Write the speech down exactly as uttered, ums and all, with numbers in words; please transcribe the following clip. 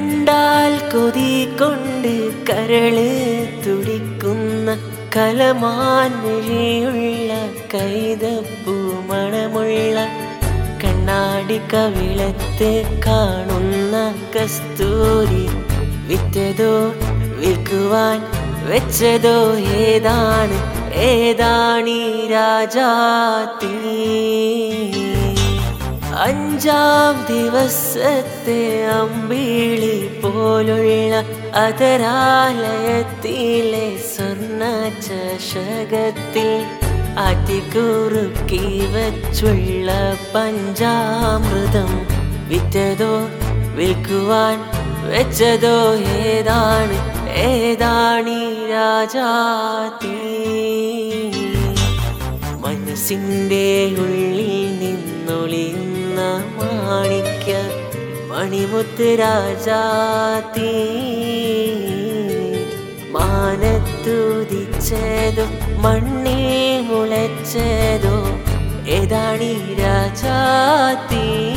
കണ്ടാൽ കൊതി കൊണ്ട് കരള് തുടിക്കുന്ന കലമാൻ മിഴിയുള്ള കൈതപ്പൂ മണമുള്ള കണ്ണാടി കവിളത്ത് കാണുന്ന കസ്തൂരി വിറ്റതോ വിൽക്കുവാൻ വെച്ചതോ ഏതാണ് ഏതാണീ രാജാത്തി. അഞ്ചാം ദിവസത്തെ അമ്പിളി പോലുള്ള അതരാലയത്തിലെ സ്വർണ്ണ ചഷകത്തിൽ അതികുറുക്കി വച്ചുള്ള പഞ്ചാമൃതം വിറ്റതോ വിൽക്കുവാൻ വെച്ചതോ ഏതാണ് ഏതാണീ രാജാത്തി. മനസ്സിൻ്റെ ഉള്ളിൽ നിന്നൊളിയുന്ന മാണിക്യ മണിമുത്ത് രാജാത്തി. മാനത്തുദിച്ചതോ മണ്ണിൽ മുളച്ചതോ ഏതാണീ രാജാത്തി.